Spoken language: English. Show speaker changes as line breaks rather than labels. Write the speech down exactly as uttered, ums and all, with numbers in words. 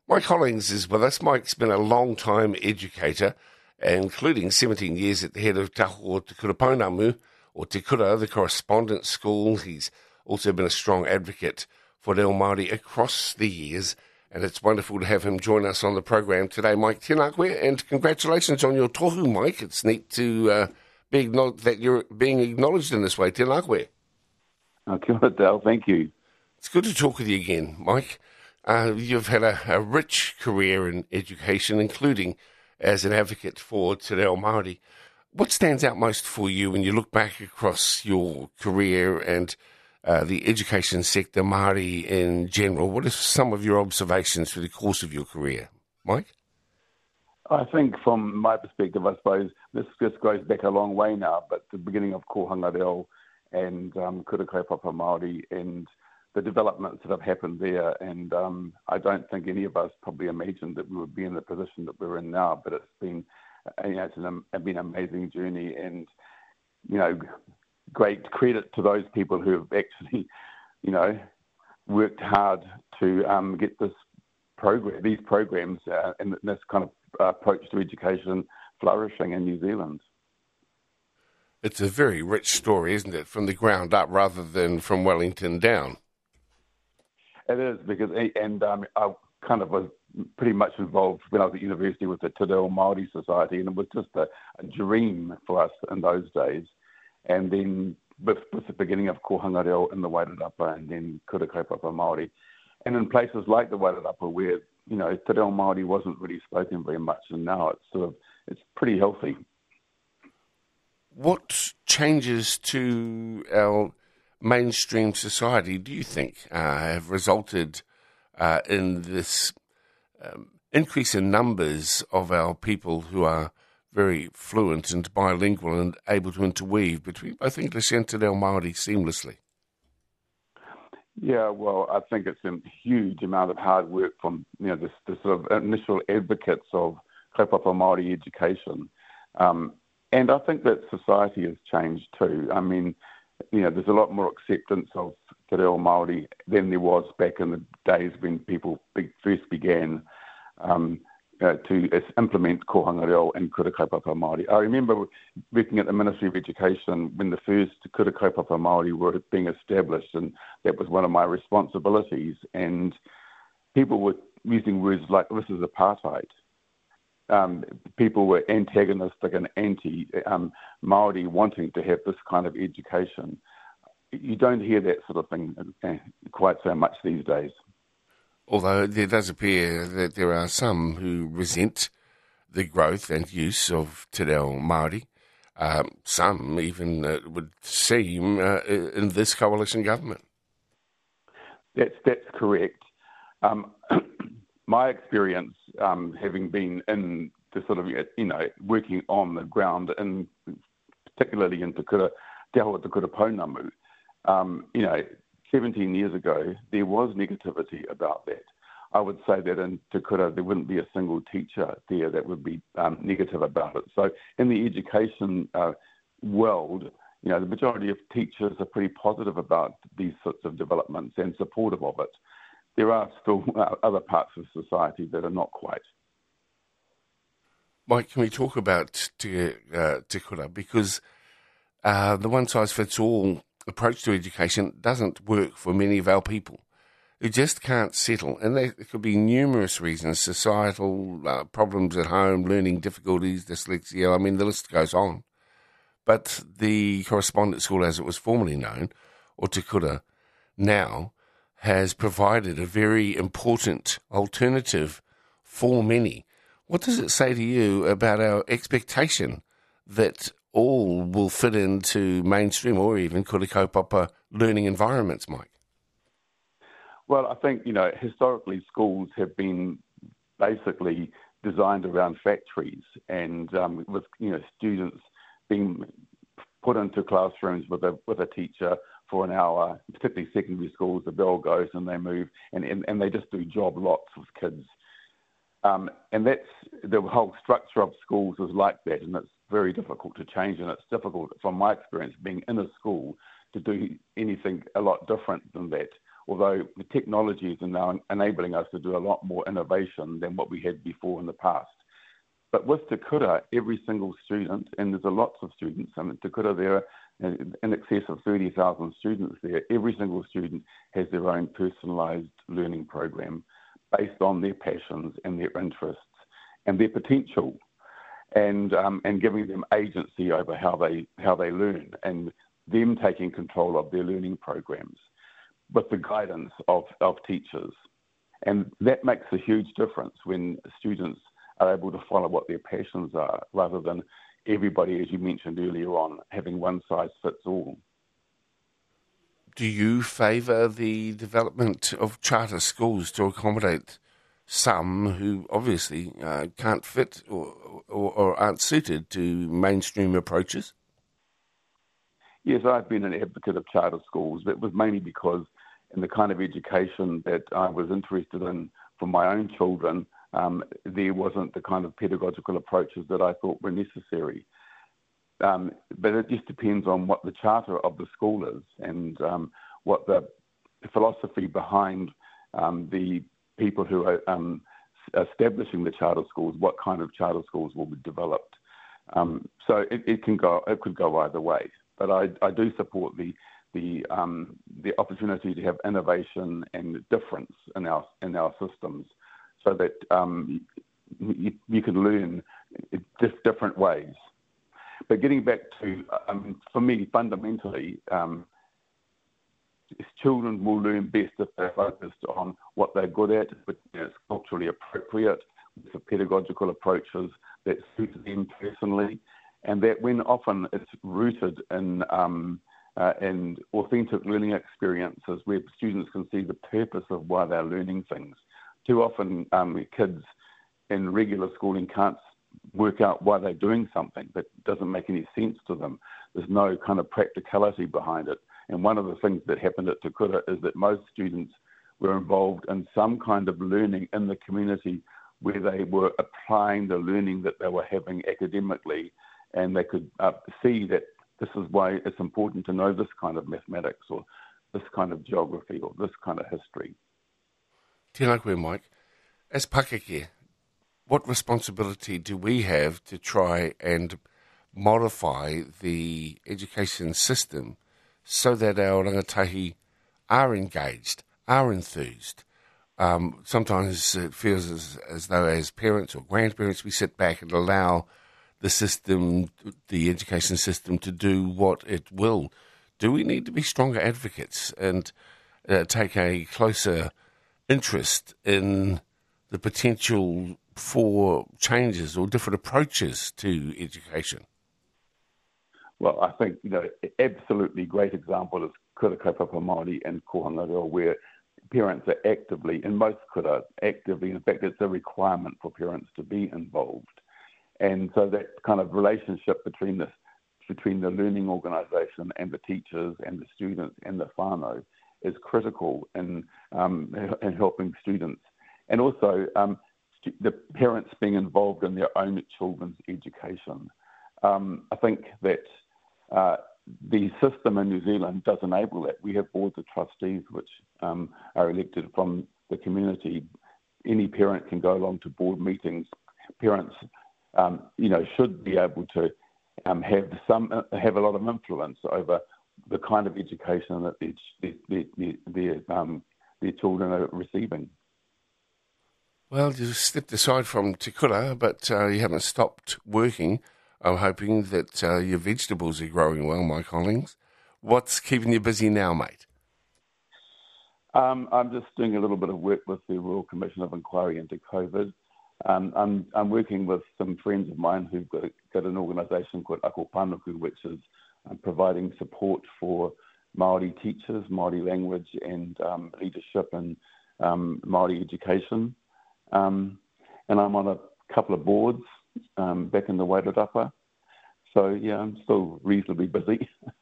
Mike Hollings is with us. Mike's been a long-time educator, including seventeen years at the head of Taho Te Kura Pounamu, or Te Kura, the correspondence school. He's also been a strong advocate for Reo Māori across the years, and it's wonderful to have him join us on the program today. Mike, tēnā koe, and congratulations on your tohu, Mike. It's neat to uh, be acknowledged, that you're being acknowledged in this way. Tēnā koe.
Oh, kia ora, Dale. Thank you.
It's good to talk with you again, Mike. Uh, you've had a, a rich career in education, including as an advocate for Te Reo Māori. What stands out most for you when you look back across your career and uh, the education sector, Māori in general? What are some of your observations through the course of your career, Mike?
I think from my perspective, I suppose, this just goes back a long way now, but the beginning of Kohanga Reo and um, Kura Kaupapa Māori and the developments that have happened there, and um, I don't think any of us probably imagined that we would be in the position that we're in now, but it's been, you know, it's an, it's been an amazing journey, and, you know, great credit to those people who have actually, you know, worked hard to um, get this program, these programs uh, and this kind of approach to education flourishing in New Zealand.
It's a very rich story, isn't it, from the ground up rather than from Wellington down?
It is, because, and um, I kind of was pretty much involved when I was at university with the Te Reo Māori Society, and it was just a, a dream for us in those days. And then with, with the beginning of Kohanga Reo in the Wairarapa and then Kura Kaupapa Māori, and in places like the Wairarapa where, you know, Te Reo Māori wasn't really spoken very much, and now it's sort of, it's pretty healthy.
What changes to our mainstream society do you think uh, have resulted uh, in this um, increase in numbers of our people who are very fluent and bilingual and able to interweave between both English and Te Reo Māori seamlessly?
Yeah, well, I think it's a huge amount of hard work from, you know, the, the sort of initial advocates of kaupapa Māori education. Um, and I think that society has changed too. I mean, you know, there's a lot more acceptance of Te Reo Māori than there was back in the days when people be, first began um, uh, to implement Kohanga Reo and Kura Kaupapa Māori. I remember working at the Ministry of Education when the first Kura Kaupapa Māori were being established, and that was one of my responsibilities. And people were using words like, this is apartheid. Um, people were antagonistic and anti um, Māori wanting to have this kind of education. You don't hear that sort of thing quite so much these days.
Although there does appear that there are some who resent the growth and use of Te Reo Māori. Um, some even uh, would seem uh, in this coalition government.
That's that's correct. Um, my experience, um, having been in the sort of, you know, working on the ground, and particularly in Te Kura, Te Aho Te Kura Pounamu, um, you know, seventeen years ago, there was negativity about that. I would say that in Te Kura, there wouldn't be a single teacher there that would be um, negative about it. So in the education uh, world, you know, the majority of teachers are pretty positive about these sorts of developments and supportive of it. There are still uh, other parts of society that are not quite.
Mike, can we talk about Te, uh, Te Kura? Because uh, the one-size-fits-all approach to education doesn't work for many of our people who just can't settle. And there could be numerous reasons, societal uh, problems at home, learning difficulties, dyslexia, I mean, the list goes on. But the correspondence school, as it was formerly known, or Te Kura, now has provided a very important alternative for many. What does it say to you about our expectation that all will fit into mainstream or even Kura Kaupapa learning environments, Mike?
Well, I think, you know, historically schools have been basically designed around factories, and um, with, you know, students being put into classrooms with a with a teacher for an hour, particularly secondary schools, the bell goes and they move, and, and, and they just do job lots with kids. Um, and that's, the whole structure of schools is like that, and it's very difficult to change, and it's difficult, from my experience, being in a school, to do anything a lot different than that, although the technologies are now enabling us to do a lot more innovation than what we had before in the past. But with Te Kura, every single student, and there's a lots of students, I mean, Te Kura, there are in excess of thirty thousand students there. Every single student has their own personalised learning program based on their passions and their interests and their potential, and um, and giving them agency over how they how they learn, and them taking control of their learning programs with the guidance of, of teachers. And that makes a huge difference when students are able to follow what their passions are, rather than everybody, as you mentioned earlier on, having one size fits all.
Do you favour the development of charter schools to accommodate some who obviously uh, can't fit or, or, or aren't suited to mainstream approaches?
Yes, I've been an advocate of charter schools, but it was mainly because in the kind of education that I was interested in for my own children, um, there wasn't the kind of pedagogical approaches that I thought were necessary. Um, but it just depends on what the charter of the school is, and um, what the philosophy behind um, the people who are um, establishing the charter schools, what kind of charter schools will be developed. Um, so it, it can go, it could go either way. But I, I do support the the um, the opportunity to have innovation and difference in our in our systems, so that um, you, you can learn in different ways. But getting back to, um, for me, fundamentally, um, children will learn best if they're focused on what they're good at, but you know, it's culturally appropriate, with the pedagogical approaches that suit them personally, and that when often it's rooted in um, uh, in authentic learning experiences where students can see the purpose of why they're learning things. Too often, um, kids in regular schooling can't work out why they're doing something that doesn't make any sense to them. There's no kind of practicality behind it. And one of the things that happened at Te Kura is that most students were involved in some kind of learning in the community where they were applying the learning that they were having academically, and they could uh, see that this is why it's important to know this kind of mathematics or this kind of geography or this kind of history.
Tēnā koe, Mike. As Pakeke, what responsibility do we have to try and modify the education system so that our rangatahi are engaged, are enthused? Um, sometimes it feels as, as though as parents or grandparents we sit back and allow the system, the education system, to do what it will. Do we need to be stronger advocates and uh, take a closer interest in the potential for changes or different approaches to education?
Well, I think, you know, absolutely great example is Kura Kaupapa Māori and Kohanga Reo, where parents are actively, in most kura, actively, in fact, it's a requirement for parents to be involved. And so that kind of relationship between this, between the learning organisation and the teachers and the students and the whānau is critical in, um, in helping students. And also um, the parents being involved in their own children's education. Um, I think that uh, the system in New Zealand does enable that. We have boards of trustees which um, are elected from the community. Any parent can go along to board meetings. Parents, um, you know, should be able to um, have some uh, have a lot of influence over the kind of education that their their, their, their, um, their children are receiving.
Well, you stepped aside from Te Kura, but uh, you haven't stopped working. I'm hoping that uh, your vegetables are growing well, Mike Hollings. What's keeping you busy now, mate?
Um, I'm just doing a little bit of work with the Royal Commission of Inquiry into COVID. Um, I'm, I'm working with some friends of mine who've got, got an organisation called Ako Panuku, which is um, providing support for Māori teachers, Māori language and um, leadership and um, Māori education. Um, and I'm on a couple of boards um, back in the Wairarapa. So, yeah, I'm still reasonably busy.